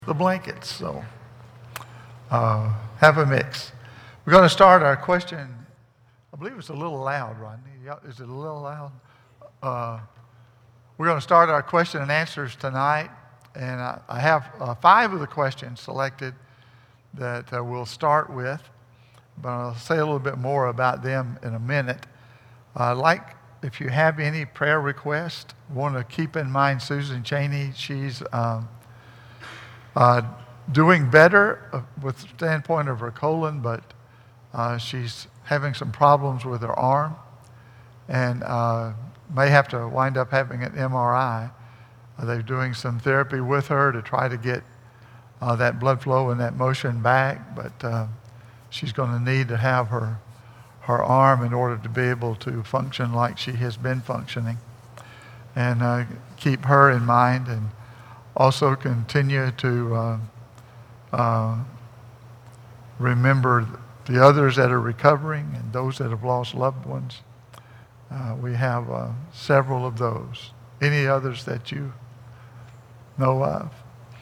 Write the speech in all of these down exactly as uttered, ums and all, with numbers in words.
the blankets. So uh, have a mix. We're going to start our question. I believe it's a little loud, Rodney. Yeah, is it a little loud? Uh, we're going to start our question and answers tonight. And I, I have uh, five of the questions selected that uh, we'll start with. But I'll say a little bit more about them in a minute. I'd like, if you have any prayer requests, want to keep in mind Susan Cheney. She's um, uh, doing better uh, with the standpoint of her colon, but uh, she's having some problems with her arm and uh, may have to wind up having an M R I. Uh, they're doing some therapy with her to try to get uh, that blood flow and that motion back, but uh, she's going to need to have her her arm in order to be able to function like she has been functioning. And uh, keep her in mind, and also continue to uh, uh, remember the others that are recovering and those that have lost loved ones. Uh, we have uh, several of those. Any others that you know of?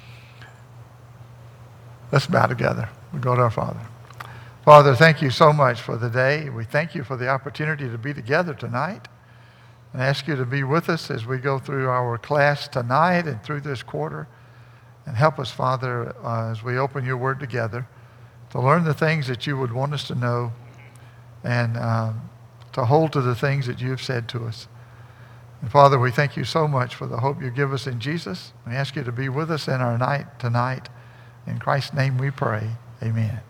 Let's bow together. We go to our Father. Father, thank you so much for the day. We thank you for the opportunity to be together tonight, and ask you to be with us as we go through our class tonight and through this quarter. And help us, Father, uh, as we open your word together, to learn the things that you would want us to know, and uh, to hold to the things that you've said to us. And Father, we thank you so much for the hope you give us in Jesus. We ask you to be with us in our night tonight. In Christ's name we pray. Amen.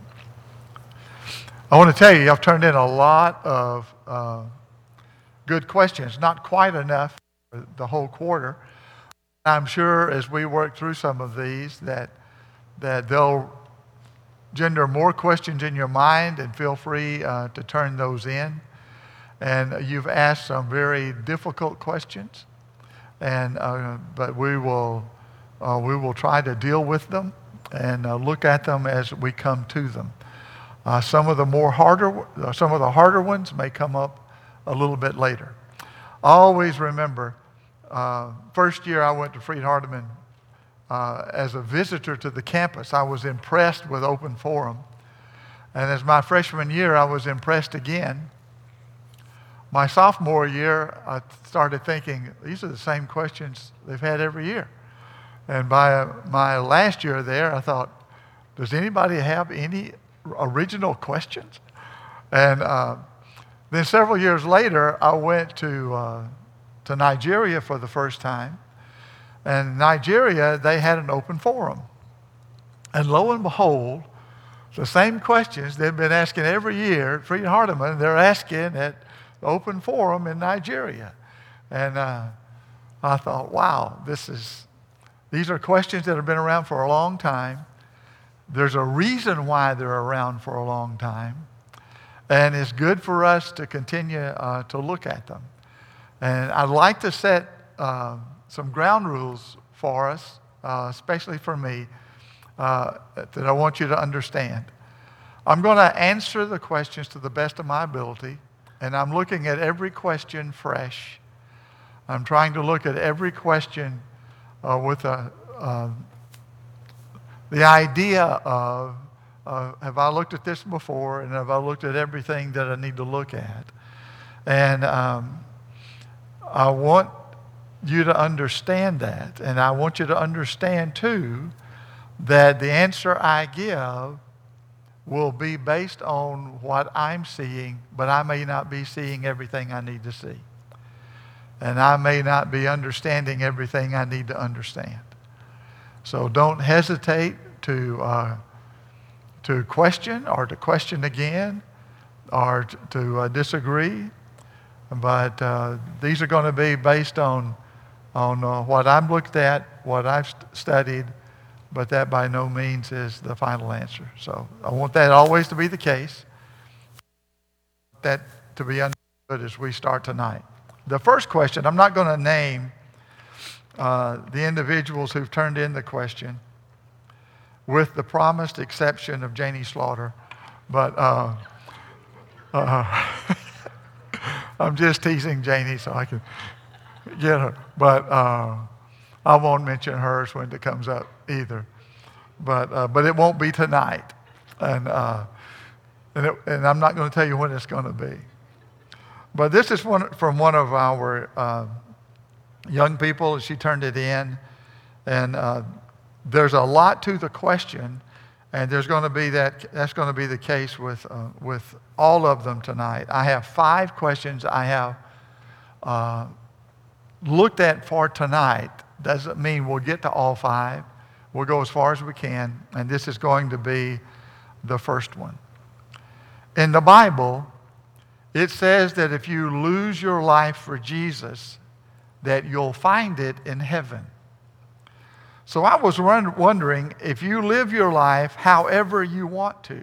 I want to tell you, I've turned in a lot of uh, good questions, not quite enough for the whole quarter. I'm sure as we work through some of these that that they'll gender more questions in your mind, and feel free uh, to turn those in. And you've asked some very difficult questions, and uh, but we will uh, we will try to deal with them and uh, look at them as we come to them. Uh, some of the more harder, uh, some of the harder ones may come up a little bit later. Always remember, uh, first year I went to Freed-Hardeman uh, as a visitor to the campus. I was impressed with Open Forum. And as my freshman year, I was impressed again. My sophomore year, I started thinking, these are the same questions they've had every year. And by uh, my last year there, I thought, does anybody have any original questions? And uh, then several years later, I went to uh, to Nigeria for the first time. And in Nigeria, they had an open forum. And lo and behold, the same questions they've been asking every year at Freed-Hardeman, they're asking at the open forum in Nigeria. And uh, I thought, wow, this is these are questions that have been around for a long time. There's a reason why they're around for a long time. And it's good for us to continue uh, to look at them. And I'd like to set uh, some ground rules for us, uh, especially for me, uh, that I want you to understand. I'm going to answer the questions to the best of my ability, and I'm looking at every question fresh. I'm trying to look at every question uh, with a uh, the idea of, uh, have I looked at this before, and have I looked at everything that I need to look at? And um, I want you to understand that, and I want you to understand too that the answer I give will be based on what I'm seeing, but I may not be seeing everything I need to see. And I may not be understanding everything I need to understand. So don't hesitate to uh, to question or to question again or t- to uh, disagree. But uh, these are going to be based on on uh, what I've looked at, what I've st- studied, but that by no means is the final answer. So I want that always to be the case, that to be understood as we start tonight. The first question, I'm not going to name uh, the individuals who've turned in the question, with the promised exception of Janie Slaughter, but uh, uh, I'm just teasing Janie so I can get her. But uh, I won't mention hers when it comes up either. but uh, but it won't be tonight, and uh, and, it, and I'm not going to tell you when it's going to be. But this is one from one of our uh, young people. She turned it in, and uh, there's a lot to the question, and there's going to be that. That's going to be the case with uh, with all of them tonight. I have five questions I have uh, looked at for tonight. Doesn't mean we'll get to all five. We'll go as far as we can, and this is going to be the first one. In the Bible, it says that if you lose your life for Jesus, that you'll find it in heaven. So I was wondering, if you live your life however you want to,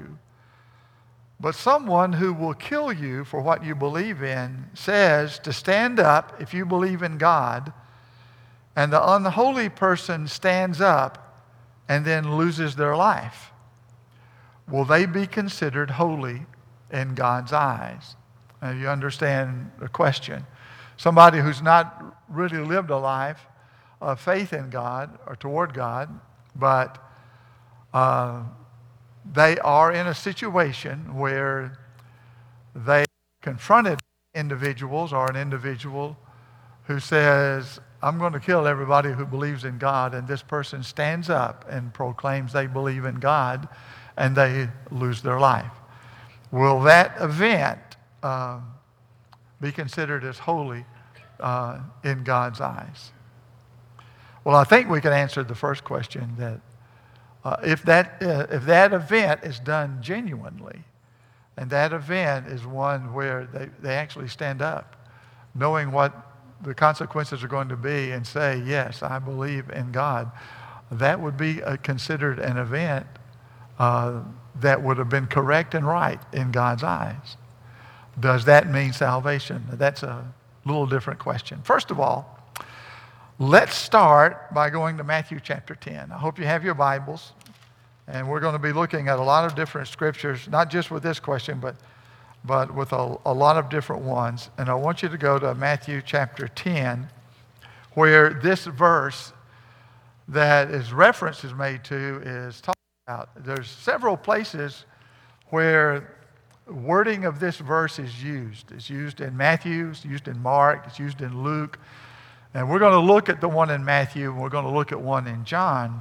but someone who will kill you for what you believe in says to stand up if you believe in God, and the unholy person stands up and then loses their life, will they be considered holy in God's eyes? Now, you understand the question. Somebody who's not really lived a life of faith in God or toward God, but uh, they are in a situation where they confronted individuals or an individual who says, I'm going to kill everybody who believes in God, and this person stands up and proclaims they believe in God, and they lose their life. Will that event uh, be considered as holy uh, in God's eyes? Well, I think we can answer the first question that uh, if that uh, if that event is done genuinely, and that event is one where they, they actually stand up, knowing what the consequences are going to be, and say, yes, I believe in God, that would be a, considered an event uh, that would have been correct and right in God's eyes. Does that mean salvation? That's a little different question. First of all, let's start by going to Matthew chapter ten. I hope you have your Bibles, and we're going to be looking at a lot of different scriptures, not just with this question, but but with a, a lot of different ones. And I want you to go to Matthew chapter ten, where this verse that is reference is made to is talked about. There's several places where wording of this verse is used. It's used in Matthew, it's used in Mark, it's used in Luke. And we're going to look at the one in Matthew, and we're going to look at one in John.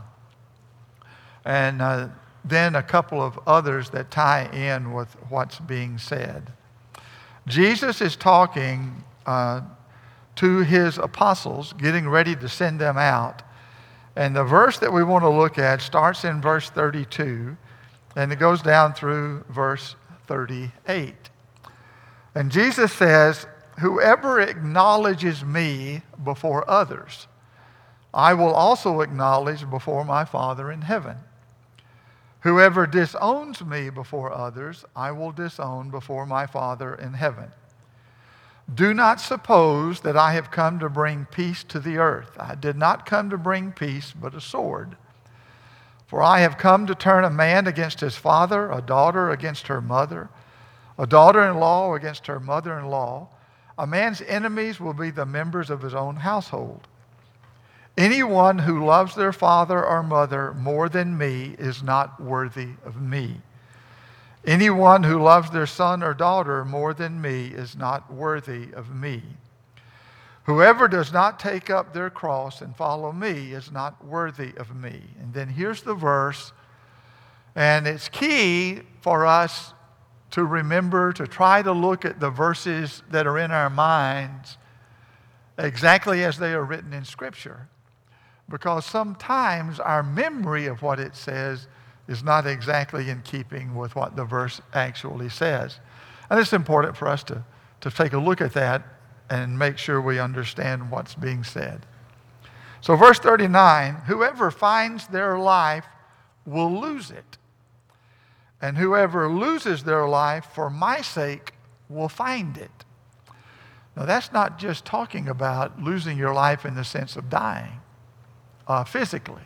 And uh, then a couple of others that tie in with what's being said. Jesus is talking uh, to his apostles, getting ready to send them out. And the verse that we want to look at starts in verse thirty-two, and it goes down through verse thirty-eight. And Jesus says, whoever acknowledges me before others, I will also acknowledge before my Father in heaven. Whoever disowns me before others, I will disown before my Father in heaven. Do not suppose that I have come to bring peace to the earth. I did not come to bring peace, but a sword. For I have come to turn a man against his father, a daughter against her mother, a daughter-in-law against her mother-in-law. A man's enemies will be the members of his own household. Anyone who loves their father or mother more than me is not worthy of me. Anyone who loves their son or daughter more than me is not worthy of me. Whoever does not take up their cross and follow me is not worthy of me. And then here's the verse, and it's key for us to remember, to try to look at the verses that are in our minds exactly as they are written in Scripture. Because sometimes our memory of what it says is not exactly in keeping with what the verse actually says. And it's important for us to, to take a look at that and make sure we understand what's being said. So verse thirty-nine, whoever finds their life will lose it. And whoever loses their life for my sake will find it. Now that's not just talking about losing your life in the sense of dying uh, physically.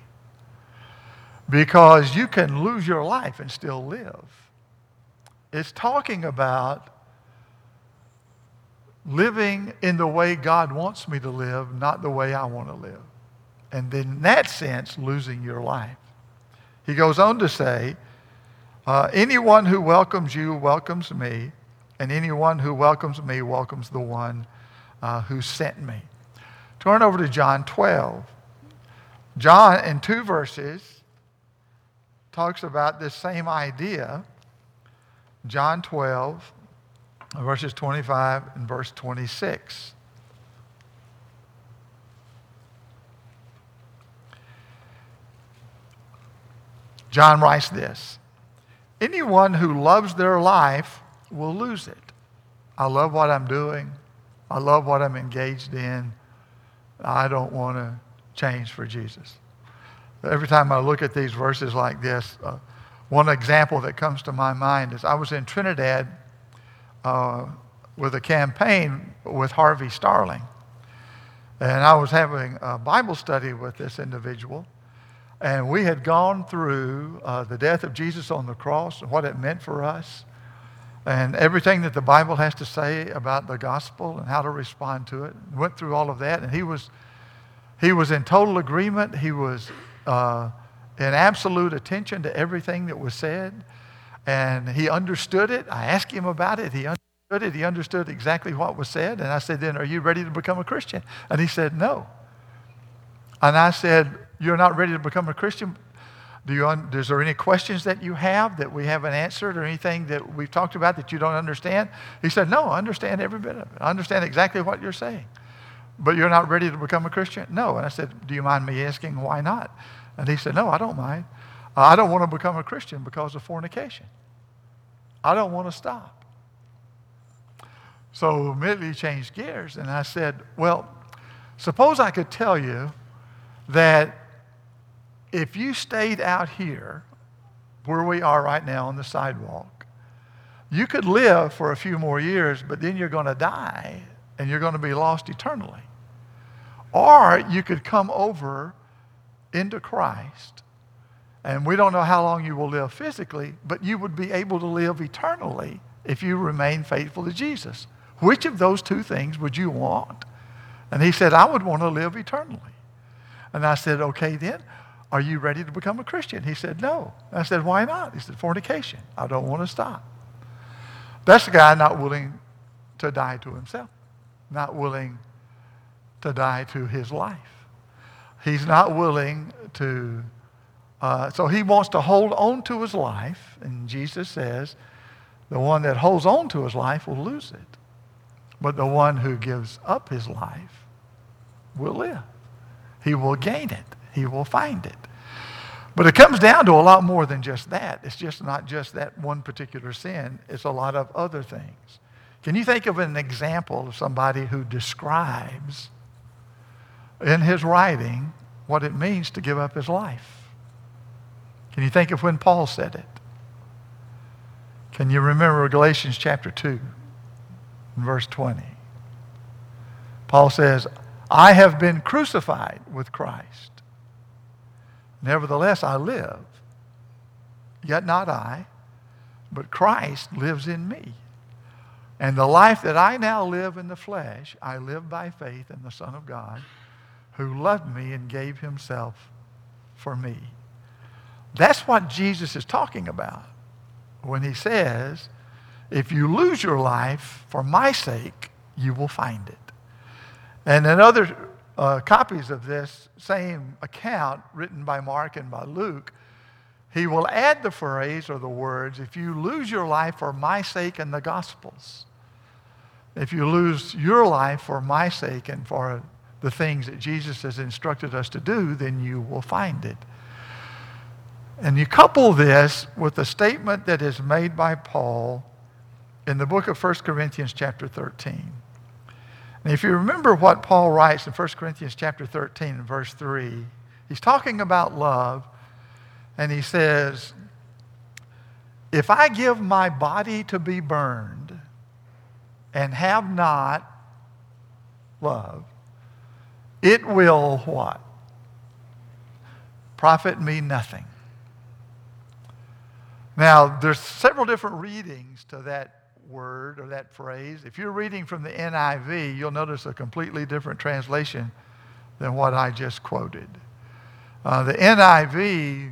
Because you can lose your life and still live. It's talking about living in the way God wants me to live, not the way I want to live. And in that sense, losing your life. He goes on to say, uh, anyone who welcomes you welcomes me, and anyone who welcomes me welcomes the one uh, who sent me. Turn over to John twelve. John, in two verses, talks about this same idea. John twelve, verses twenty-five and verse twenty-six. John writes this, anyone who loves their life will lose it. I love what I'm doing. I love what I'm engaged in. I don't want to change for Jesus. Every time I look at these verses like this, uh, one example that comes to my mind is I was in Trinidad uh, with a campaign with Harvey Starling. And I was having a Bible study with this individual. And we had gone through uh, the death of Jesus on the cross and what it meant for us and everything that the Bible has to say about the gospel and how to respond to it. Went through all of that, and he was he was in total agreement. He was uh, in absolute attention to everything that was said, and he understood it. I asked him about it. He understood it. He understood exactly what was said, and I said, then, are you ready to become a Christian? And he said, no. And I said, you're not ready to become a Christian? Do you, is there any questions that you have that we haven't answered or anything that we've talked about that you don't understand? He said, no, I understand every bit of it. I understand exactly what you're saying. But you're not ready to become a Christian? No. And I said, do you mind me asking why not? And he said, no, I don't mind. Uh, I don't want to become a Christian because of fornication. I don't want to stop. So immediately he changed gears, and I said, well, suppose I could tell you that if you stayed out here where we are right now on the sidewalk, you could live for a few more years, but then you're going to die and you're going to be lost eternally. Or you could come over into Christ, and we don't know how long you will live physically, but you would be able to live eternally if you remain faithful to Jesus. Which of those two things would you want? And he said, I would want to live eternally. And I said, okay then, are you ready to become a Christian? He said, no. I said, why not? He said, fornication. I don't want to stop. That's the guy not willing to die to himself, not willing to die to his life. He's not willing to, uh, so he wants to hold on to his life, and Jesus says, the one that holds on to his life will lose it, but the one who gives up his life will live. He will gain it. He will find it. But it comes down to a lot more than just that. It's just not just that one particular sin. It's a lot of other things. Can you think of an example of somebody who describes in his writing what it means to give up his life? Can you think of when Paul said it? Can you remember Galatians chapter two, verse twenty? Paul says, I have been crucified with Christ. Nevertheless, I live. Yet not I, but Christ lives in me. And the life that I now live in the flesh, I live by faith in the Son of God, who loved me and gave himself for me. That's what Jesus is talking about when he says, if you lose your life for my sake, you will find it. And in other uh, copies of this same account written by Mark and by Luke, he will add the phrase or the words, if you lose your life for my sake and the Gospels, if you lose your life for my sake and for the things that Jesus has instructed us to do, then you will find it. And you couple this with the statement that is made by Paul in the book of First Corinthians chapter thirteen. And if you remember what Paul writes in First Corinthians chapter thirteen and verse three, he's talking about love, and he says, if I give my body to be burned and have not love, it will what? Profit me nothing. Now, there's several different readings to that word or that phrase. If you're reading from the N I V, you'll notice a completely different translation than what I just quoted. Uh, the N I V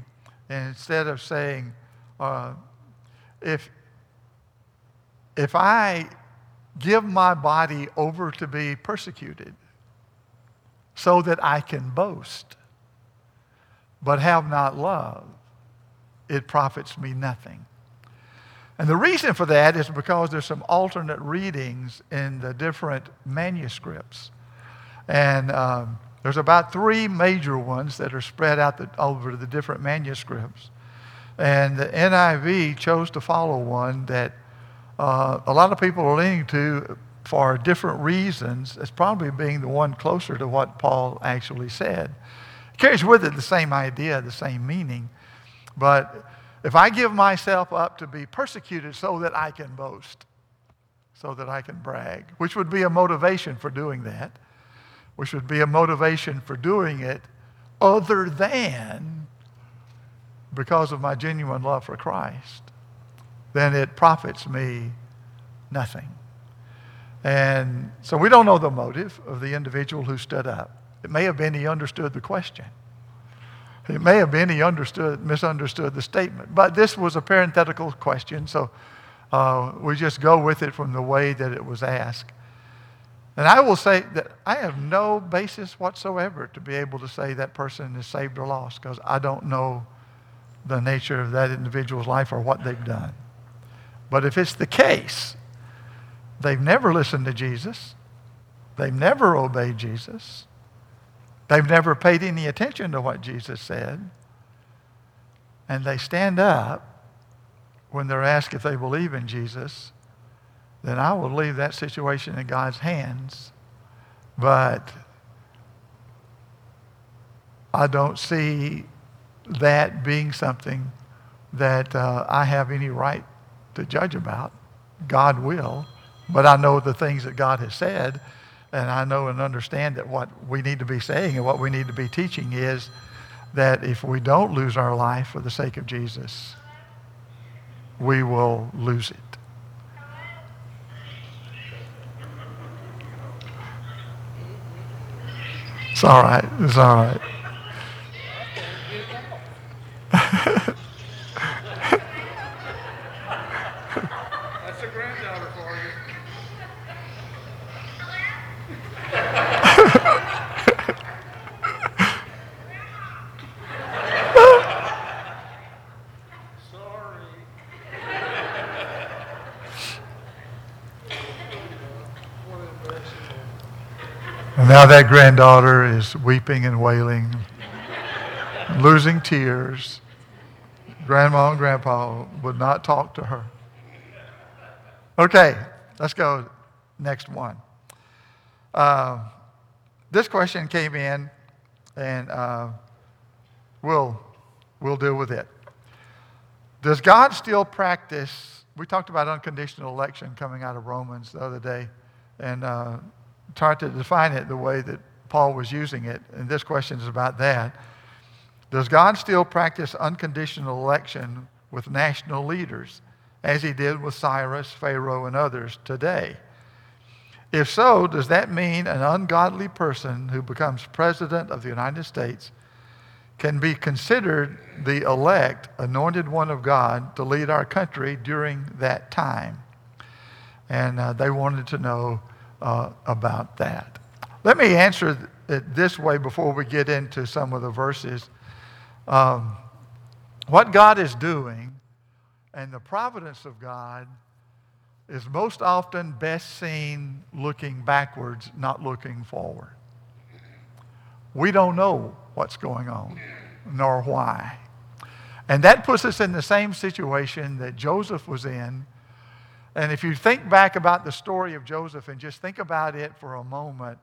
And instead of saying, uh, if, if I give my body over to be persecuted so that I can boast, but have not love, it profits me nothing. And the reason for that is because there's some alternate readings in the different manuscripts. And um, there's about three major ones that are spread out the, over the different manuscripts. And the N I V chose to follow one that uh, a lot of people are leaning to for different reasons as probably being the one closer to what Paul actually said. It carries with it the same idea, the same meaning. But if I give myself up to be persecuted so that I can boast, so that I can brag, which would be a motivation for doing that, which would be a motivation for doing it other than because of my genuine love for Christ, then it profits me nothing. And so we don't know the motive of the individual who stood up. It may have been he understood the question. It may have been he understood, misunderstood the statement. But this was a parenthetical question, so uh, we just go with it from the way that it was asked. And I will say that I have no basis whatsoever to be able to say that person is saved or lost, because I don't know the nature of that individual's life or what they've done. But if it's the case, they've never listened to Jesus, they've never obeyed Jesus, they've never paid any attention to what Jesus said, and they stand up when they're asked if they believe in Jesus, then I will leave that situation in God's hands. But I don't see that being something that uh, I have any right to judge about. God will. But I know the things that God has said, and I know and understand that what we need to be saying and what we need to be teaching is that if we don't lose our life for the sake of Jesus, we will lose it. It's all right. It's all right. That's a granddaughter for you. Sorry. And now that granddaughter is weeping and wailing, losing tears. Grandma and Grandpa would not talk to her. Okay, let's go next one. Uh, this question came in, and uh, we'll, we'll deal with it. Does God still practice, we talked about unconditional election coming out of Romans the other day, and uh, tried to define it the way that Paul was using it, and this question is about that. Does God still practice unconditional election with national leaders, as he did with Cyrus, Pharaoh, and others today? If so, does that mean an ungodly person who becomes president of the United States can be considered the elect, anointed one of God to lead our country during that time? And uh, they wanted to know uh, about that. Let me answer it this way before we get into some of the verses. Um, what God is doing and the providence of God is most often best seen looking backwards, not looking forward. We don't know what's going on, nor why. And that puts us in the same situation that Joseph was in. And if you think back about the story of Joseph and just think about it for a moment,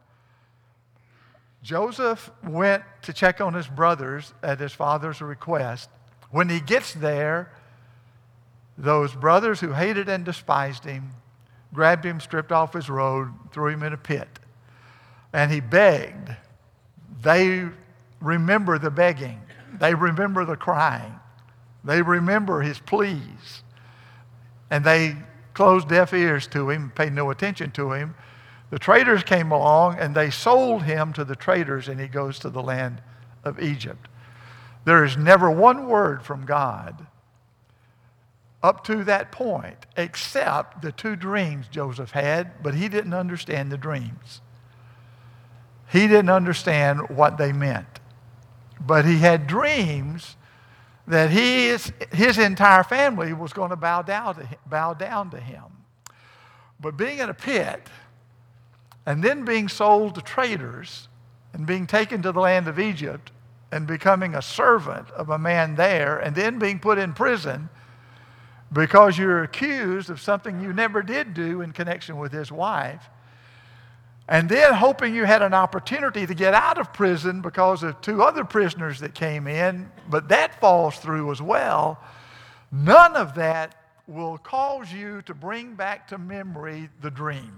Joseph went to check on his brothers at his father's request. When he gets there, those brothers who hated and despised him grabbed him, stripped off his robe, threw him in a pit. And he begged. They remember the begging. They remember the crying. They remember his pleas. And they closed deaf ears to him, paid no attention to him. The traders came along and they sold him to the traders, and he goes to the land of Egypt. There is never one word from God up to that point except the two dreams Joseph had, but he didn't understand the dreams. He didn't understand what they meant. But he had dreams that his, his entire family was going to bow down to him, bow down to him. But being in a pit and then being sold to traders and being taken to the land of Egypt and becoming a servant of a man there and then being put in prison because you're accused of something you never did do in connection with his wife, and then hoping you had an opportunity to get out of prison because of two other prisoners that came in, but that falls through as well. None of that will cause you to bring back to memory the dream.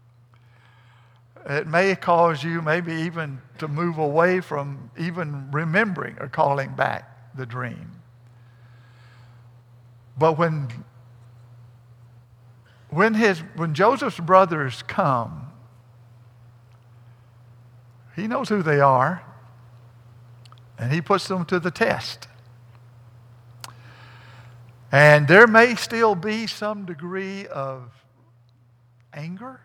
It may cause you maybe even to move away from even remembering or calling back the dream. But when, when, his, when Joseph's brothers come, he knows who they are, and he puts them to the test. And there may still be some degree of anger,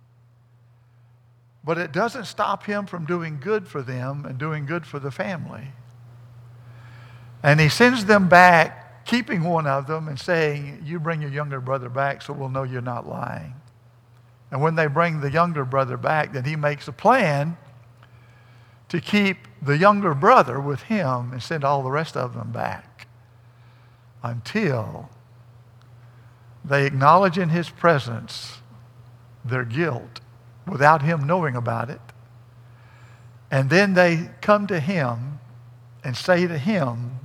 but it doesn't stop him from doing good for them and doing good for the family. And he sends them back, keeping one of them and saying, you bring your younger brother back so we'll know you're not lying. And when they bring the younger brother back, then he makes a plan to keep the younger brother with him and send all the rest of them back until they acknowledge in his presence their guilt without him knowing about it. And then they come to him and say to him,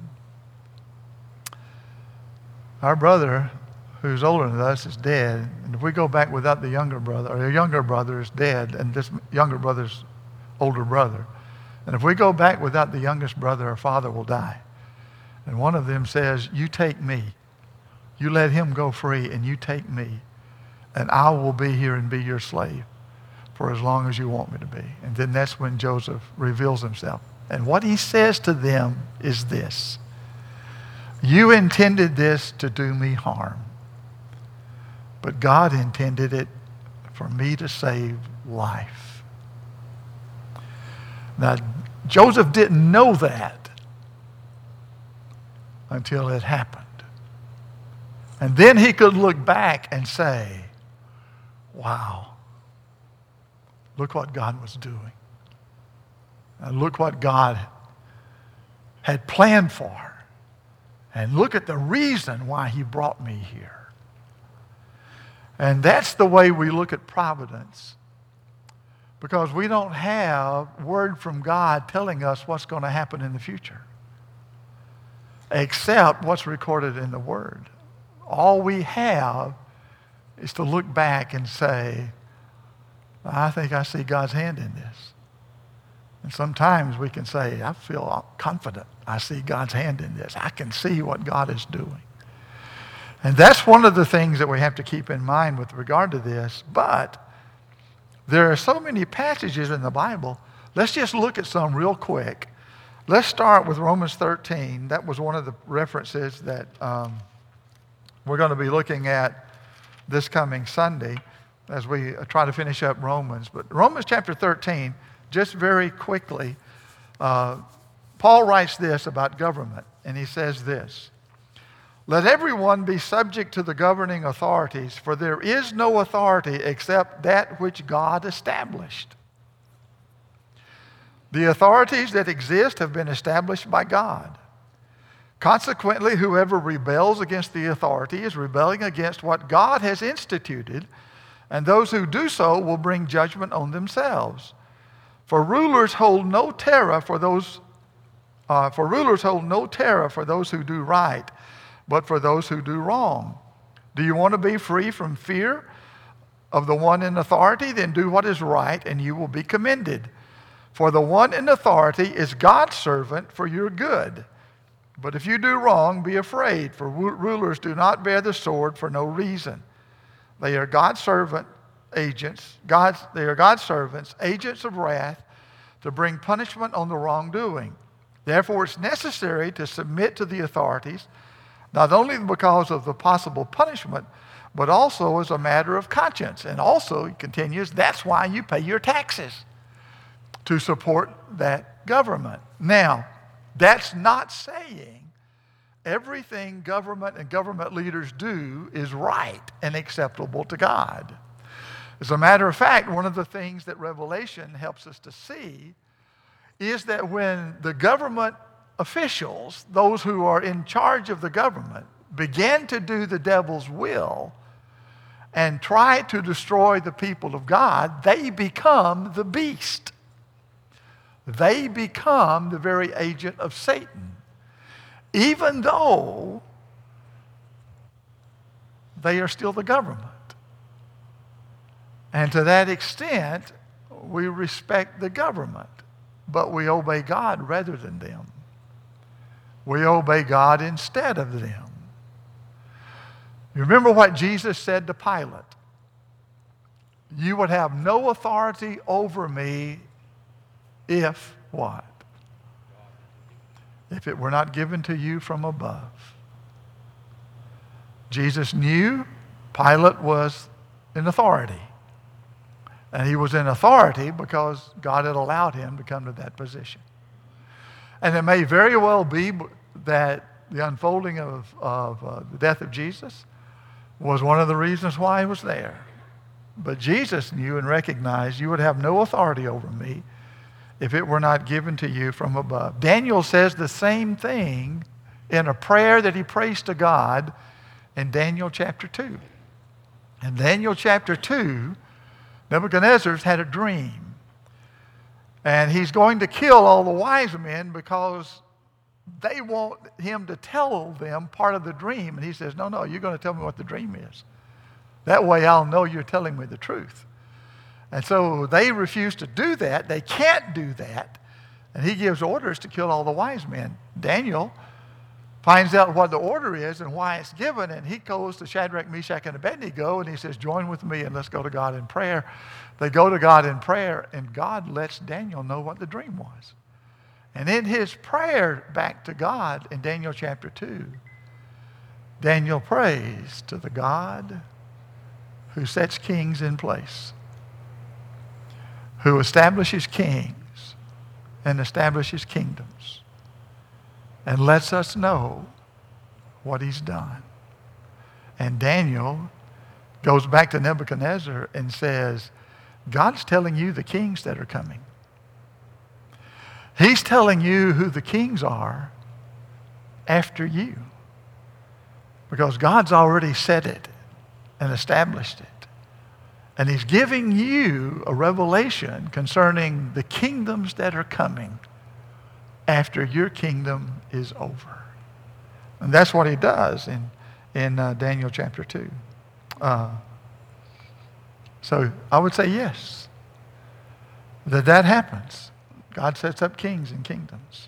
our brother who's older than us is dead, and if we go back without the younger brother, or the younger brother is dead, and this younger brother's older brother, and if we go back without the youngest brother, our father will die. And one of them says, you take me. You let him go free, and you take me, and I will be here and be your slave for as long as you want me to be. And then that's when Joseph reveals himself. And what he says to them is this: you intended this to do me harm, but God intended it for me to save life. Now, Joseph didn't know that until it happened. And then he could look back and say, wow, look what God was doing. And look what God had planned for. And look at the reason why he brought me here. And that's the way we look at providence. Because we don't have word from God telling us what's going to happen in the future, except what's recorded in the Word. All we have is to look back and say, I think I see God's hand in this. And sometimes we can say, I feel confident I see God's hand in this. I can see what God is doing. And that's one of the things that we have to keep in mind with regard to this. But there are so many passages in the Bible. Let's just look at some real quick. Let's start with Romans thirteen. That was one of the references that um, we're going to be looking at this coming Sunday as we try to finish up Romans. But Romans chapter thirteen, just very quickly, uh, Paul writes this about government, and he says this: let everyone be subject to the governing authorities, for there is no authority except that which God established. The authorities that exist have been established by God. Consequently, whoever rebels against the authority is rebelling against what God has instituted, and those who do so will bring judgment on themselves. For rulers hold no terror for those, uh, for rulers hold no terror for those who do right, but for those who do wrong. Do you want to be free from fear of the one in authority? Then do what is right, and you will be commended. For the one in authority is God's servant for your good. But if you do wrong, be afraid, for rulers do not bear the sword for no reason. They are God's servant agents, God's, they are God's servants, agents of wrath, to bring punishment on the wrongdoing. Therefore, it's necessary to submit to the authorities, not only because of the possible punishment, but also as a matter of conscience. And also, he continues, that's why you pay your taxes, to support that government. Now, that's not saying everything government and government leaders do is right and acceptable to God. As a matter of fact, one of the things that Revelation helps us to see is that when the government officials, those who are in charge of the government, begin to do the devil's will and try to destroy the people of God, they become the beast. They become the very agent of Satan, even though they are still the government. And to that extent, we respect the government, but we obey God rather than them. We obey God instead of them. You remember what Jesus said to Pilate? You would have no authority over me if what? If it were not given to you from above. Jesus knew Pilate was in authority. And he was in authority because God had allowed him to come to that position. And it may very well be that the unfolding of, of uh, the death of Jesus was one of the reasons why he was there. But Jesus knew and recognized, you would have no authority over me if it were not given to you from above. Daniel says the same thing in a prayer that he prays to God in Daniel chapter two. In Daniel chapter two, Nebuchadnezzar's had a dream. And he's going to kill all the wise men because they want him to tell them part of the dream. And he says, no, no, you're going to tell me what the dream is. That way I'll know you're telling me the truth. And so they refuse to do that. They can't do that. And he gives orders to kill all the wise men. Daniel finds out what the order is and why it's given, and he goes to Shadrach, Meshach, and Abednego, and he says, join with me and let's go to God in prayer. They go to God in prayer, and God lets Daniel know what the dream was. And in his prayer back to God in Daniel chapter two, Daniel prays to the God who sets kings in place, who establishes kings and establishes kingdoms, and lets us know what he's done. And Daniel goes back to Nebuchadnezzar and says, God's telling you the kings that are coming. He's telling you who the kings are after you, because God's already said it and established it. And he's giving you a revelation concerning the kingdoms that are coming after your kingdom is over. And that's what he does in, in uh, Daniel chapter two. Uh, so I would say yes, that that happens. God sets up kings and kingdoms.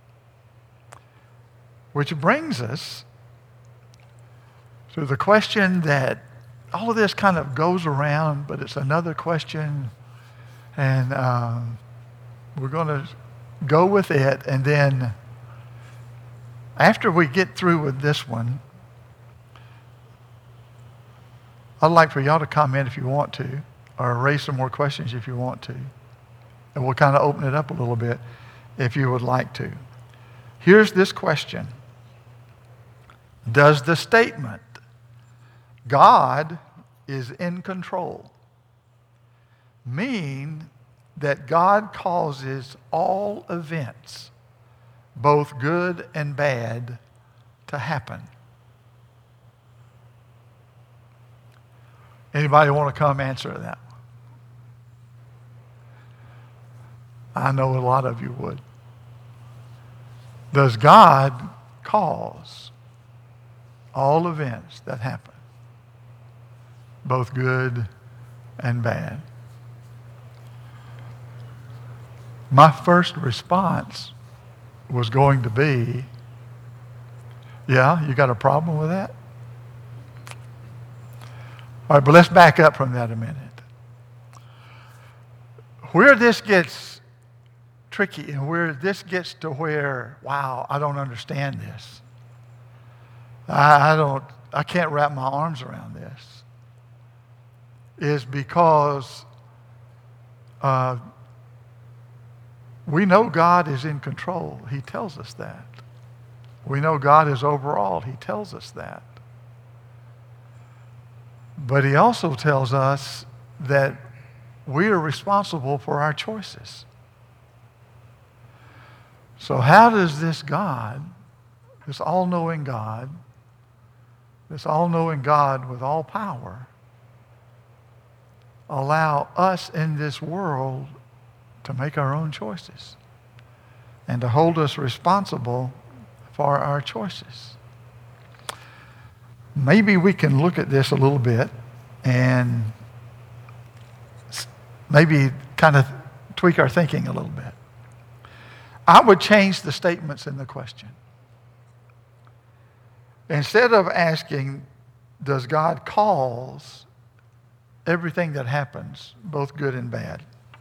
Which brings us to the question that all of this kind of goes around, but it's another question, and um, we're going to go with it, and then after we get through with this one, I'd like for y'all to comment if you want to, or raise some more questions if you want to, and we'll kind of open it up a little bit if you would like to. Here's this question. Does the statement, God is in control, mean that God causes all events, both good and bad, to happen? Anybody want to come answer that? I know a lot of you would. Does God cause all events that happen, both good and bad? My first response was going to be, yeah, you got a problem with that? All right, but let's back up from that a minute. Where this gets tricky and where this gets to where, wow, I don't understand this. I, I don't, I can't wrap my arms around this, is because uh, we know God is in control. He tells us that. We know God is over all. He tells us that. But he also tells us that we are responsible for our choices. So how does this God, this all-knowing God, this all-knowing God with all power, allow us in this world to make our own choices and to hold us responsible for our choices? Maybe we can look at this a little bit and maybe kind of tweak our thinking a little bit. I would change the statements in the question. Instead of asking, does God cause everything that happens, both good and bad,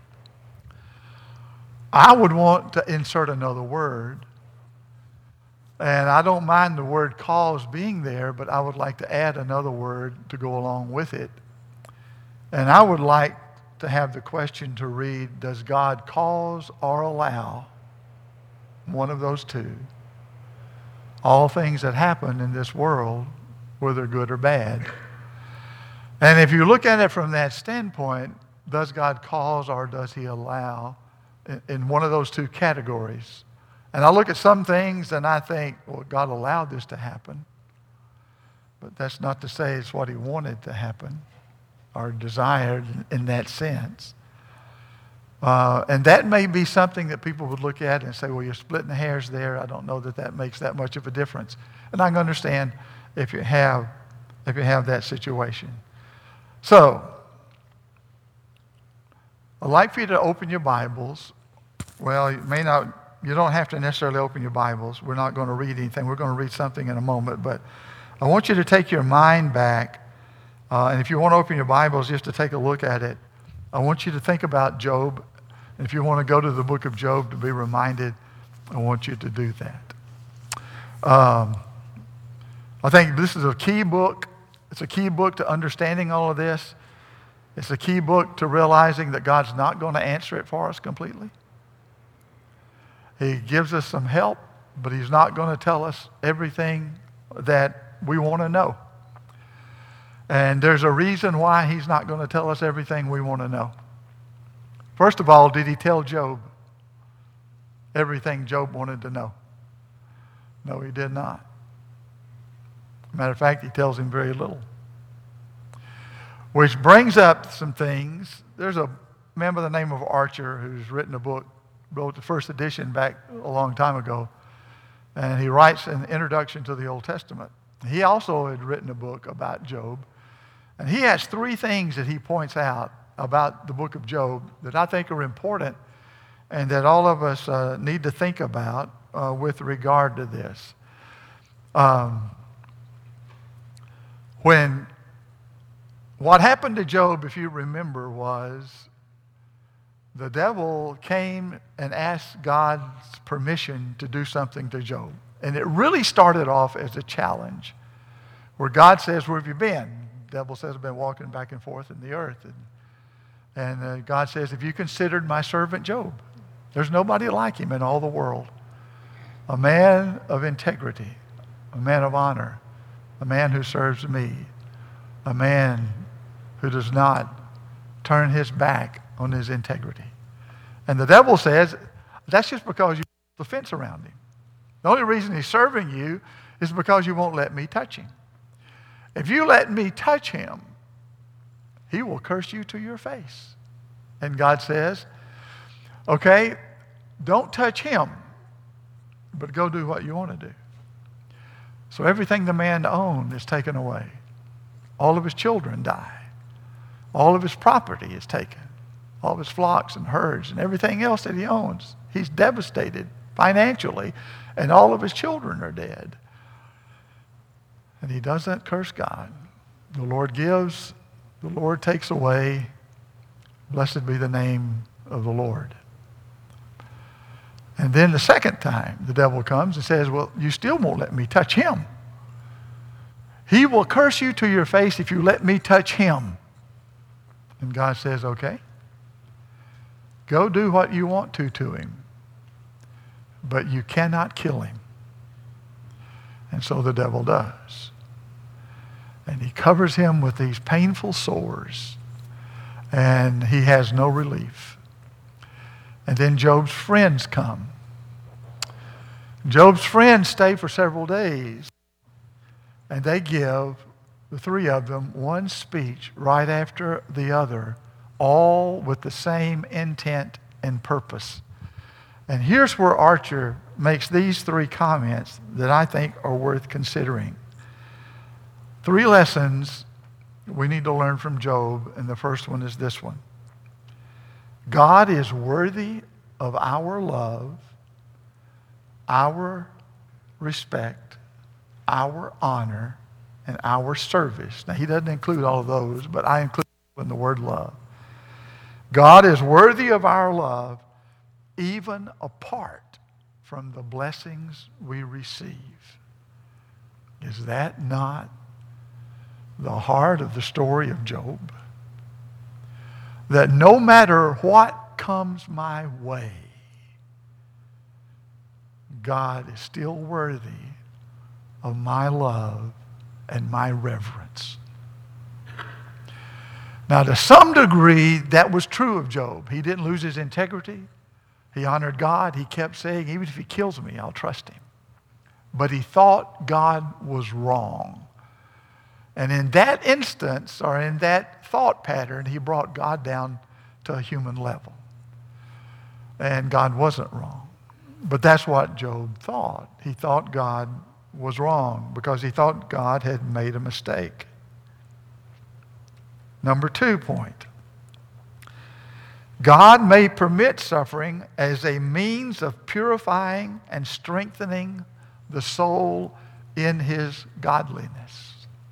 I would want to insert another word. And I don't mind the word cause being there, but I would like to add another word to go along with it. And I would like to have the question to read, does God cause or allow, one of those two, all things that happen in this world, whether good or bad? And if you look at it from that standpoint, does God cause or does he allow in, in one of those two categories? And I look at some things and I think, well, God allowed this to happen. But that's not to say it's what he wanted to happen or desired in that sense. Uh, and that may be something that people would look at and say, well, you're splitting the hairs there. I don't know that that makes that much of a difference. And I can understand if you have, if you have that situation. So, I'd like for you to open your Bibles. Well, you may not, you don't have to necessarily open your Bibles. We're not going to read anything. We're going to read something in a moment. But I want you to take your mind back. Uh, and if you want to open your Bibles just to take a look at it, I want you to think about Job. And if you want to go to the book of Job to be reminded, I want you to do that. Um, I think this is a key book. It's a key book to understanding all of this. It's a key book to realizing that God's not going to answer it for us completely. He gives us some help, but he's not going to tell us everything that we want to know. And there's a reason why he's not going to tell us everything we want to know. First of all, did he tell Job everything Job wanted to know? No, he did not. Matter of fact, he tells him very little. Which brings up some things. There's a man by the name of Archer who's written a book, wrote the first edition back a long time ago, and he writes an introduction to the Old Testament. He also had written a book about Job, and he has three things that he points out about the book of Job that I think are important and that all of us uh, need to think about uh, with regard to this. Um, when what happened to Job, if you remember, was the devil came and asked God's permission to do something to Job. And it really started off as a challenge where God says, where have you been? The devil says, I've been walking back and forth in the earth. And, and uh, God says, have you considered my servant Job? There's nobody like him in all the world. A man of integrity, a man of honor, a man who serves me, a man who does not turn his back on his integrity. And the devil says, that's just because you put the fence around him. The only reason he's serving you is because you won't let me touch him. If you let me touch him, he will curse you to your face. And God says, okay, don't touch him, but go do what you want to do. So everything the man owned is taken away. All of his children die. All of his property is taken. All of his flocks and herds and everything else that he owns. He's devastated financially, and all of his children are dead. And he doesn't curse God. The Lord gives, the Lord takes away. Blessed be the name of the Lord. And then the second time, the devil comes and says, well, you still won't let me touch him. He will curse you to your face if you let me touch him. And God says, okay, go do what you want to to him, but you cannot kill him. And so the devil does. And he covers him with these painful sores, and he has no relief. And then Job's friends come. Job's friends stay for several days, and they give, the three of them, one speech right after the other, all with the same intent and purpose. And here's where Archer makes these three comments that I think are worth considering. Three lessons we need to learn from Job, and the first one is this one. God is worthy of our love, our respect, our honor, and our service. Now, he doesn't include all of those, but I include in the word love. God is worthy of our love, even apart from the blessings we receive. Is that not the heart of the story of Job? That no matter what comes my way, God is still worthy of my love and my reverence. Now, to some degree, that was true of Job. He didn't lose his integrity. He honored God. He kept saying, even if he kills me, I'll trust him. But he thought God was wrong. And in that instance, or in that thought pattern, he brought God down to a human level. And God wasn't wrong. But that's what Job thought. He thought God was wrong because he thought God had made a mistake. Number two point. God may permit suffering as a means of purifying and strengthening the soul in his godliness.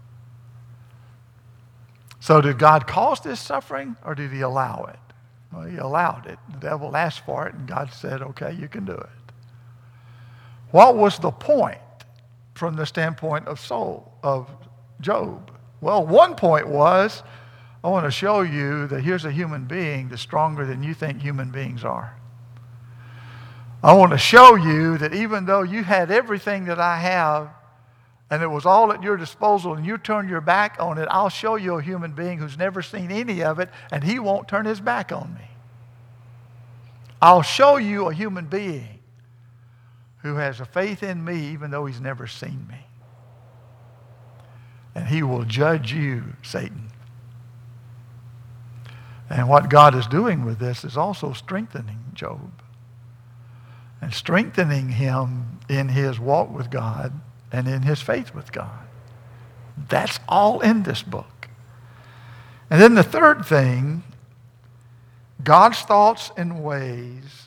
So did God cause this suffering, or did he allow it? Well, he allowed it. The devil asked for it, and God said, okay, you can do it. What was the point from the standpoint of soul, of Job? Well, one point was, I want to show you that here's a human being that's stronger than you think human beings are. I want to show you that even though you had everything that I have, and it was all at your disposal, and you turn your back on it, I'll show you a human being who's never seen any of it, and he won't turn his back on me. I'll show you a human being who has a faith in me even though he's never seen me. And he will judge you, Satan. And what God is doing with this is also strengthening Job. And strengthening him in his walk with God and in his faith with God. That's all in this book. And then the third thing, God's thoughts and ways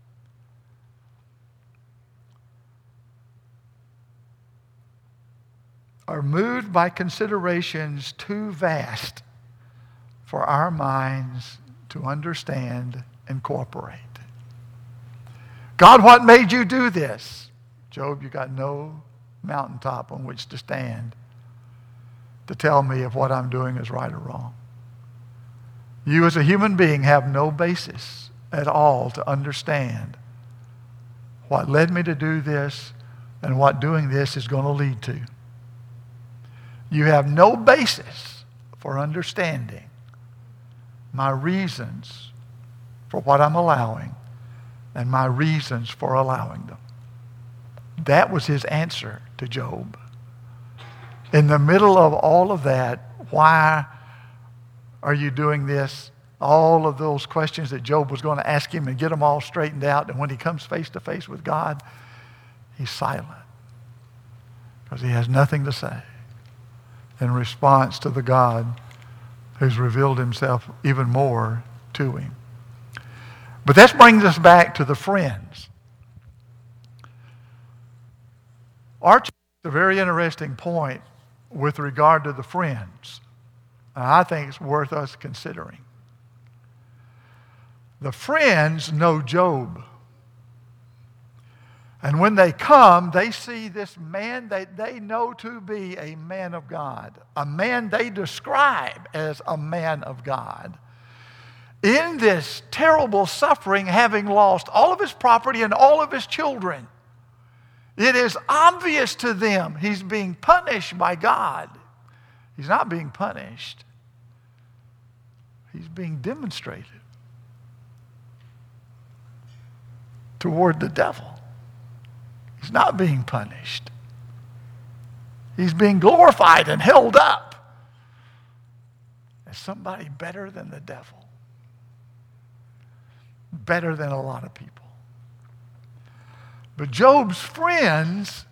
are moved by considerations too vast for our minds to understand and cooperate. God, what made you do this? Job, you got no mountaintop on which to stand to tell me if what I'm doing is right or wrong. You as a human being have no basis at all to understand what led me to do this and what doing this is going to lead to. You have no basis for understanding my reasons for what I'm allowing and my reasons for allowing them. That was his answer to Job. In the middle of all of that, why are you doing this? All of those questions that Job was going to ask him and get them all straightened out. And when he comes face to face with God, he's silent because he has nothing to say in response to the God who's revealed himself even more to him. But that brings us back to the friends. Archie makes a very interesting point with regard to the friends. And I think it's worth us considering. The friends know Job. And when they come, they see this man that they know to be a man of God, a man they describe as a man of God. In this terrible suffering, having lost all of his property and all of his children, it is obvious to them he's being punished by God. He's not being punished. He's being demonstrated toward the devil. He's not being punished. He's being glorified and held up as somebody better than the devil. Better than a lot of people. But Job's friends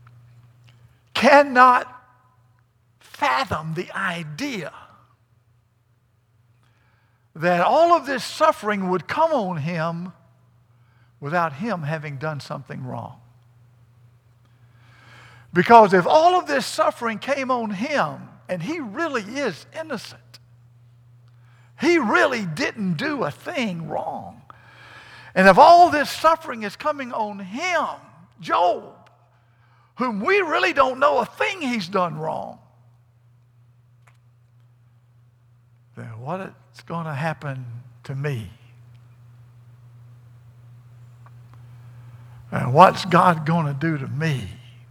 cannot fathom the idea that all of this suffering would come on him without him having done something wrong. Because if all of this suffering came on him, and he really is innocent, he really didn't do a thing wrong. And if all this suffering is coming on him, Job, whom we really don't know a thing he's done wrong, then what is going to happen to me? And what's God going to do to me?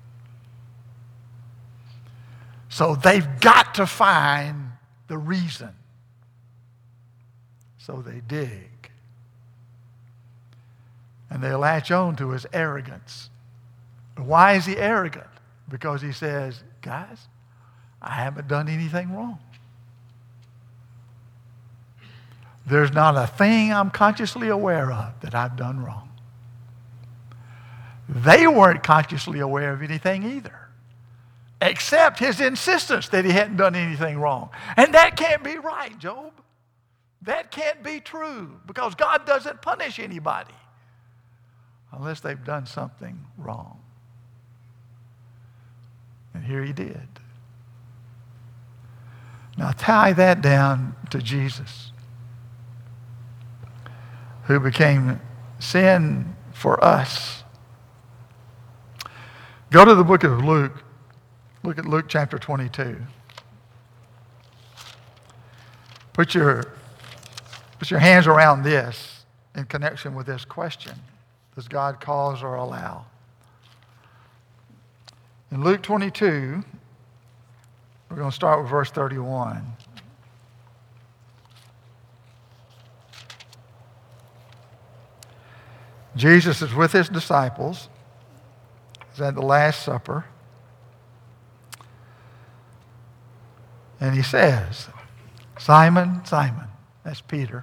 So they've got to find the reason. So they dig. And they latch on to his arrogance. Why is he arrogant? Because he says, guys, I haven't done anything wrong. There's not a thing I'm consciously aware of that I've done wrong. They weren't consciously aware of anything either, except his insistence that he hadn't done anything wrong. And that can't be right, Job. That can't be true, because God doesn't punish anybody unless they've done something wrong. And here he did. Now tie that down to Jesus, who became sin for us. Go to the book of Luke. Look at Luke chapter twenty-two. Put your, put your hands around this in connection with this question. Does God cause or allow? In Luke twenty-two, we're going to start with verse thirty-one. Jesus is with his disciples. He's at the Last Supper. And he says, Simon, Simon, that's Peter,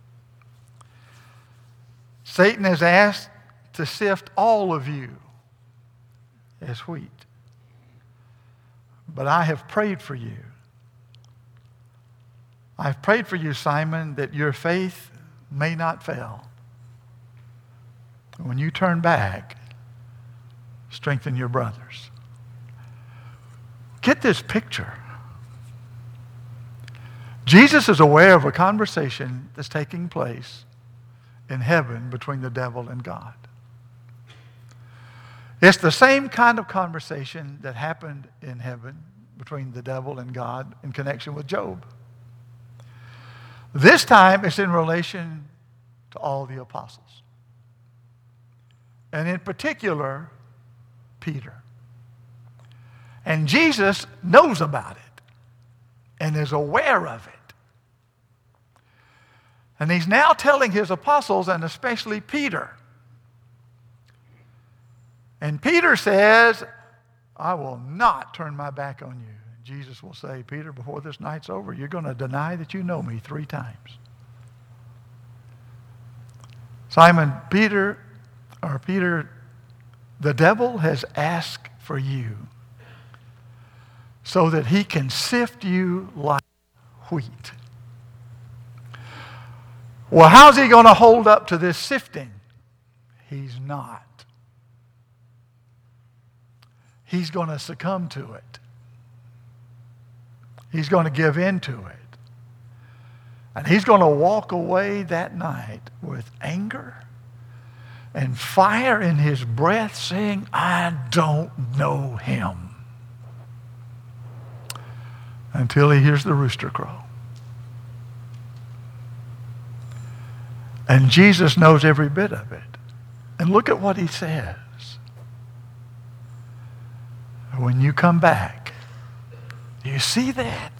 Satan has asked to sift all of you as wheat. But I have prayed for you. I've prayed for you, Simon, that your faith may not fail. When you turn back, strengthen your brothers. Get this picture. Jesus is aware of a conversation that's taking place in heaven between the devil and God. It's the same kind of conversation that happened in heaven between the devil and God in connection with Job. This time it's in relation to all the apostles. And in particular, Peter. And Jesus knows about it and is aware of it. And he's now telling his apostles, and especially Peter. And Peter says, I will not turn my back on you. Jesus will say, Peter, before this night's over, you're going to deny that you know me three times. Simon, Peter, or Peter, the devil has asked for you so that he can sift you like wheat. Well, how's he going to hold up to this sifting? He's not. He's going to succumb to it. He's going to give in to it. And he's going to walk away that night with anger and fire in his breath, saying, I don't know him. Until he hears the rooster crow. And Jesus knows every bit of it. And look at what he says. When you come back, do you see that?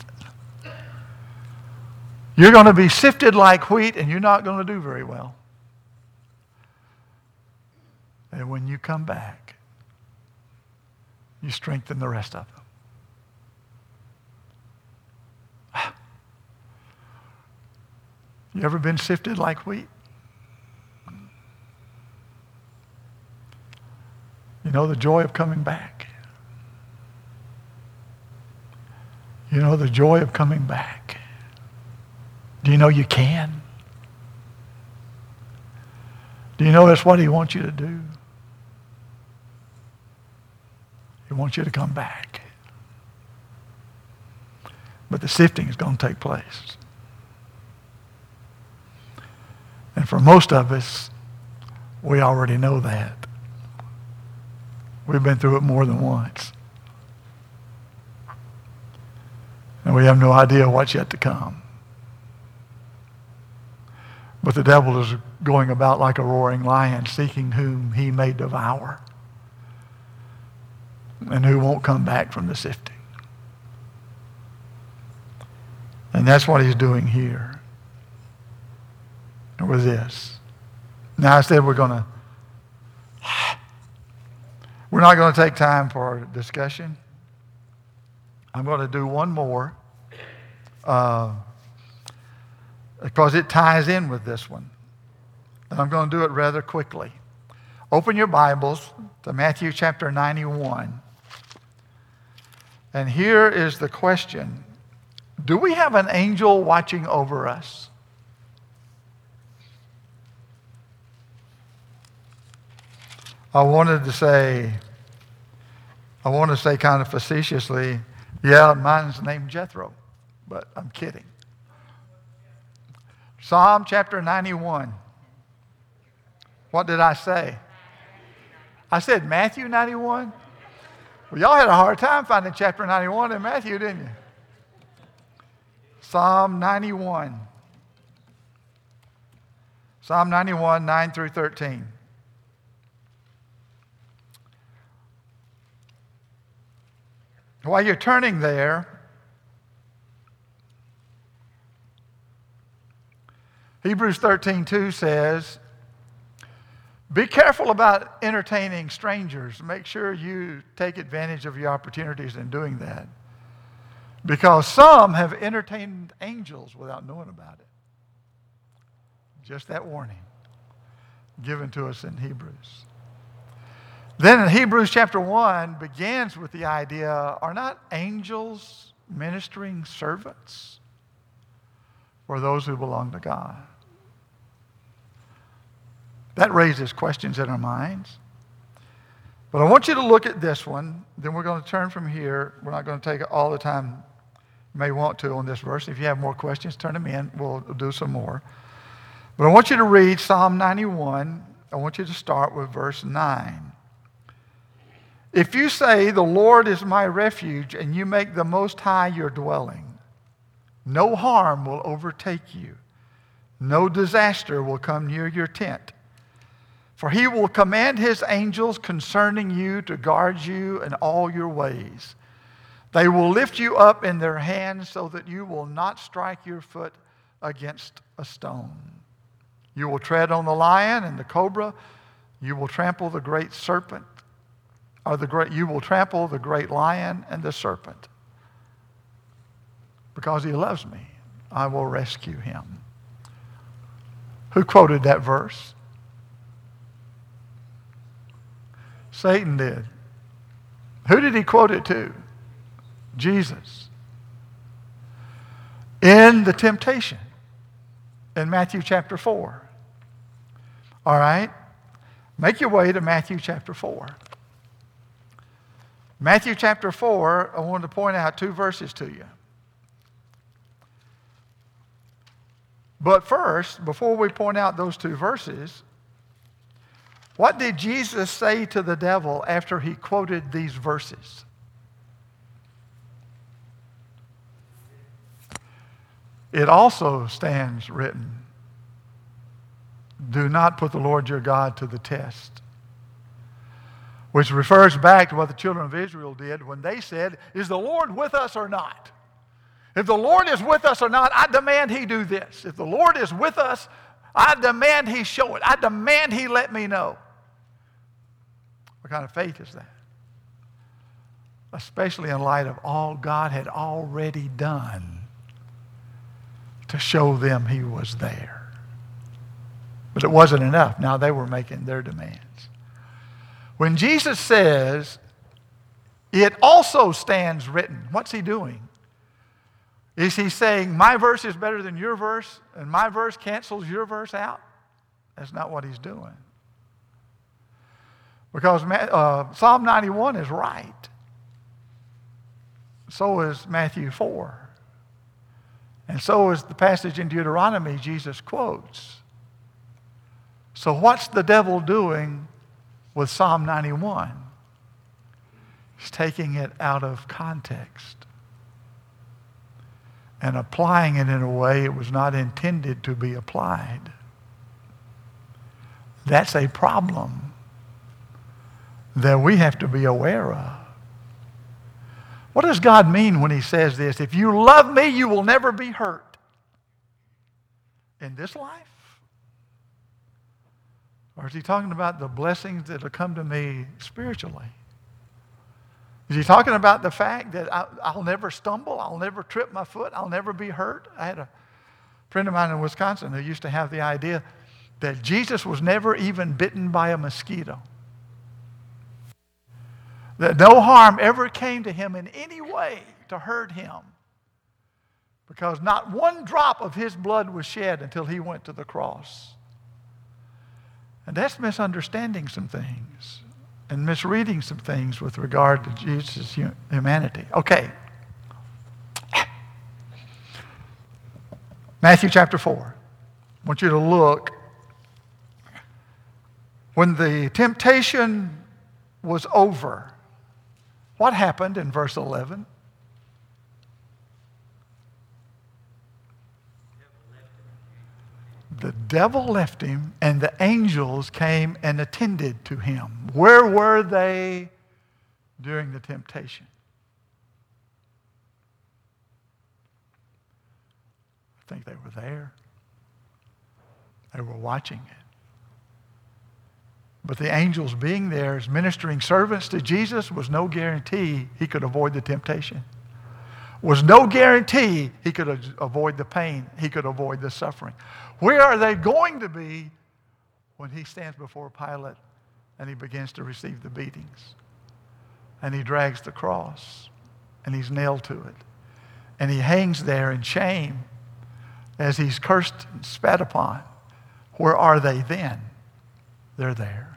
You're going to be sifted like wheat, and you're not going to do very well. And when you come back, you strengthen the rest of them. You ever been sifted like wheat? You know the joy of coming back. You know the joy of coming back. Do you know you can? Do you know that's what he wants you to do? He wants you to come back. But the sifting is going to take place. And for most of us, we already know that. We've been through it more than once. And we have no idea what's yet to come. But the devil is going about like a roaring lion, seeking whom he may devour, and who won't come back from the sifting. And that's what he's doing here with this. Now I said we're going to, we're not going to take time for discussion. I'm going to do one more uh, because it ties in with this one. And I'm going to do it rather quickly. Open your Bibles to Matthew chapter ninety-one. And here is the question. Do we have an angel watching over us? I wanted to say, I want to say kind of facetiously, yeah, mine's named Jethro, but I'm kidding. Psalm chapter ninety-one. What did I say? I said Matthew ninety-one? Well, y'all had a hard time finding chapter ninety-one in Matthew, didn't you? Psalm ninety-one. Psalm ninety-one, nine through thirteen. While you're turning there, Hebrews thirteen two says, be careful about entertaining strangers. Make sure you take advantage of your opportunities in doing that. Because some have entertained angels without knowing about it. Just that warning given to us in Hebrews. Then in Hebrews chapter one begins with the idea, are not angels ministering servants for those who belong to God? That raises questions in our minds. But I want you to look at this one. Then we're going to turn from here. We're not going to take all the time you may want to on this verse. If you have more questions, turn them in. We'll do some more. But I want you to read Psalm ninety-one. I want you to start with verse nine. If you say, the Lord is my refuge, and you make the Most High your dwelling, no harm will overtake you. No disaster will come near your tent. For he will command his angels concerning you to guard you in all your ways. They will lift you up in their hands so that you will not strike your foot against a stone. You will tread on the lion and the cobra. You will trample the great serpent. Or the great, you will trample the great lion and the serpent. Because he loves me, I will rescue him. Who quoted that verse? Satan did. Who did he quote it to? Jesus. In the temptation in Matthew chapter four. All right? Make your way to Matthew chapter four. Matthew chapter four, I wanted to point out two verses to you. But first, before we point out those two verses, What did Jesus say to the devil after he quoted these verses? It also stands written, do not put the Lord your God to the test. Which refers back to what the children of Israel did when they said, is the Lord with us or not? If the Lord is with us or not, I demand he do this. If the Lord is with us, I demand he show it. I demand he let me know. What kind of faith is that? Especially in light of all God had already done to show them he was there. But it wasn't enough. Now they were making their demands. When Jesus says, it also stands written, what's he doing? Is he saying, my verse is better than your verse, and my verse cancels your verse out? That's not what he's doing. Because uh, Psalm ninety-one is right. So is Matthew four. And so is the passage in Deuteronomy Jesus quotes. So what's the devil doing with Psalm ninety-one? He's taking it out of context and applying it in a way it was not intended to be applied. That's a problem that we have to be aware of. What does God mean when he says this? If you love me, you will never be hurt. In this life? Or is he talking about the blessings that will come to me spiritually? Is he talking about the fact that I, I'll never stumble, I'll never trip my foot, I'll never be hurt? I had a friend of mine in Wisconsin who used to have the idea that Jesus was never even bitten by a mosquito. That no harm ever came to him in any way to hurt him. Because not one drop of his blood was shed until he went to the cross. And that's misunderstanding some things and misreading some things with regard to Jesus' humanity. Okay. Matthew chapter four. I want you to look. When the temptation was over, what happened in verse eleven? The devil left him, and the angels came and attended to him. Where were they during the temptation? I think they were there. They were watching it. But the angels being there as ministering servants to Jesus was no guarantee he could avoid the temptation. Was no guarantee he could avoid the pain. He could avoid the suffering. Where are they going to be when he stands before Pilate and he begins to receive the beatings? And he drags the cross and he's nailed to it. And he hangs there in shame as he's cursed and spat upon. Where are they then? They're there.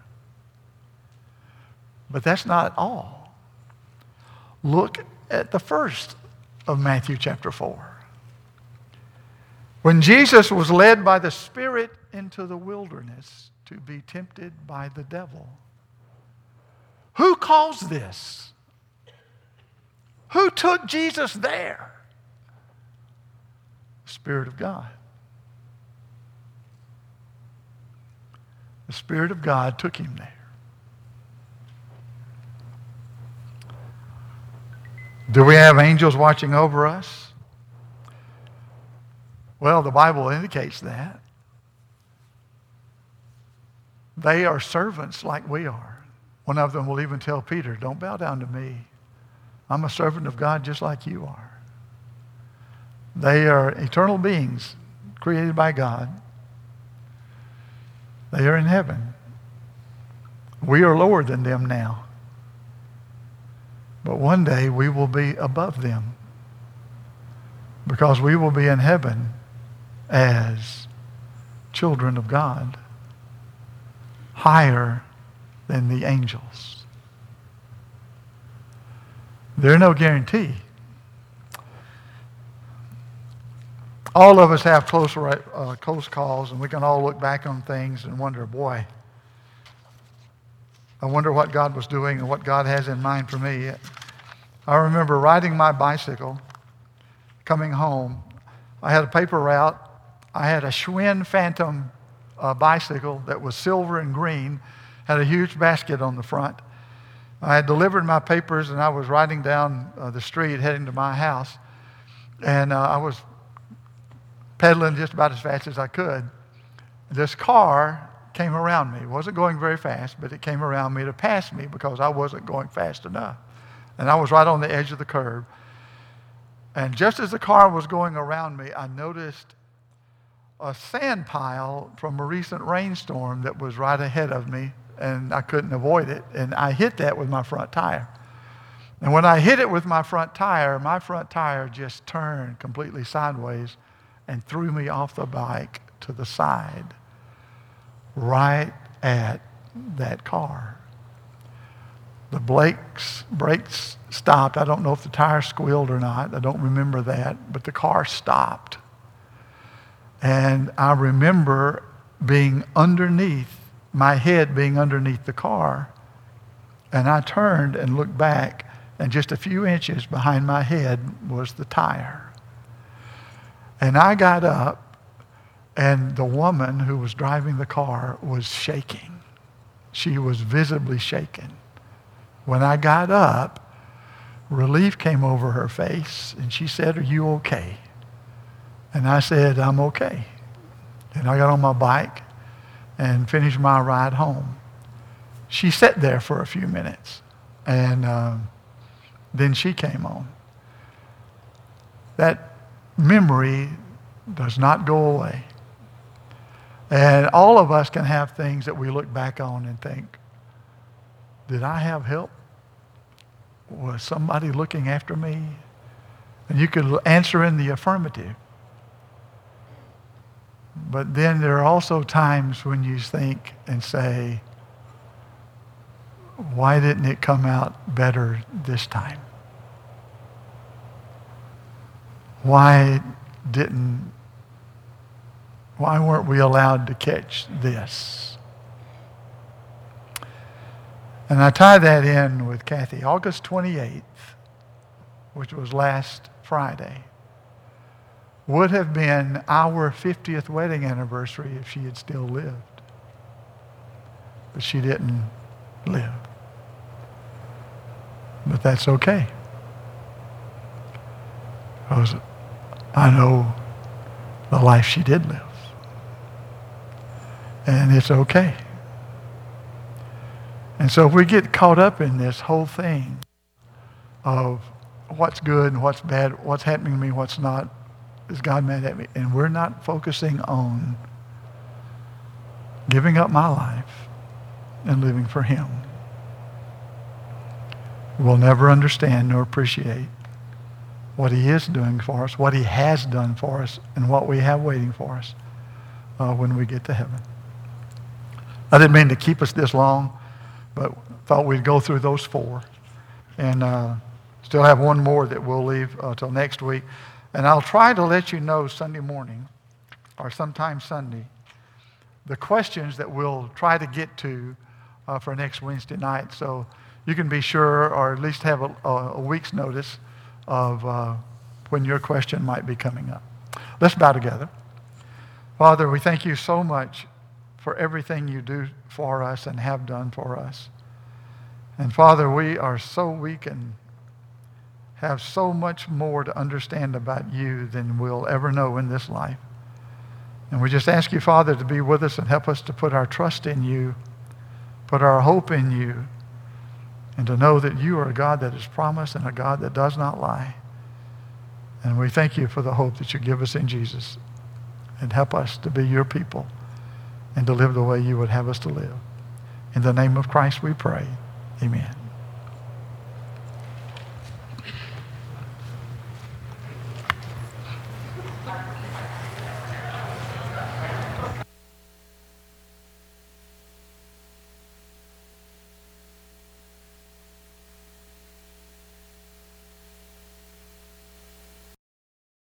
But that's not all. Look at the first of Matthew chapter four. When Jesus was led by the Spirit into the wilderness to be tempted by the devil. Who caused this? Who took Jesus there? The Spirit of God. The Spirit of God took him there. Do we have angels watching over us? Well, the Bible indicates that. They are servants like we are. One of them will even tell Peter, don't bow down to me. I'm a servant of God just like you are. They are eternal beings created by God. They are in heaven. We are lower than them now. But one day we will be above them because we will be in heaven as children of God, higher than the angels. There's no guarantee. All of us have close, uh, close calls, and we can all look back on things and wonder, boy, I wonder what God was doing and what God has in mind for me. I remember riding my bicycle, coming home. I had a paper route. I had a Schwinn Phantom uh, bicycle that was silver and green, had a huge basket on the front. I had delivered my papers, and I was riding down uh, the street heading to my house. And uh, I was pedaling just about as fast as I could. This car came around me. It wasn't going very fast, but it came around me to pass me because I wasn't going fast enough. And I was right on the edge of the curb. And just as the car was going around me, I noticed a sand pile from a recent rainstorm that was right ahead of me, and I couldn't avoid it. And I hit that with my front tire. And when I hit it with my front tire, my front tire just turned completely sideways and threw me off the bike to the side, right at that car. The brakes, brakes stopped. I don't know if the tire squealed or not. I don't remember that, but the car stopped. And I remember being underneath, my head being underneath the car, and I turned and looked back, and just a few inches behind my head was the tire. And I got up, and the woman who was driving the car was shaking. She was visibly shaken. When I got up, relief came over her face, and she said, "Are you okay?" And I said, "I'm okay." And I got on my bike and finished my ride home. She sat there for a few minutes, and uh, then she came on. That memory does not go away. And all of us can have things that we look back on and think, did I have help? Was somebody looking after me? And you could answer in the affirmative. But then there are also times when you think and say, why didn't it come out better this time? Why didn't, why weren't we allowed to catch this? And I tie that in with Kathy. August twenty-eighth, which was last Friday, would have been our fiftieth wedding anniversary if she had still lived. But she didn't live. But that's okay. Because I know the life she did live. And it's okay. And so if we get caught up in this whole thing of what's good and what's bad, what's happening to me, what's not, is God mad at me? And we're not focusing on giving up my life and living for Him, we'll never understand nor appreciate what He is doing for us, what He has done for us, and what we have waiting for us uh, when we get to heaven. I didn't mean to keep us this long, but thought we'd go through those four. And uh, still have one more that we'll leave uh, till next week. And I'll try to let you know Sunday morning, or sometime Sunday, the questions that we'll try to get to uh, for next Wednesday night. So you can be sure, or at least have a, a week's notice of uh, when your question might be coming up. Let's bow together. Father, we thank you so much for everything you do for us and have done for us. And Father, we are so weak and have so much more to understand about you than we'll ever know in this life. And we just ask you, Father, to be with us and help us to put our trust in you, put our hope in you, and to know that you are a God that is promised and a God that does not lie. And we thank you for the hope that you give us in Jesus. And help us to be your people and to live the way you would have us to live. In the name of Christ we pray. Amen.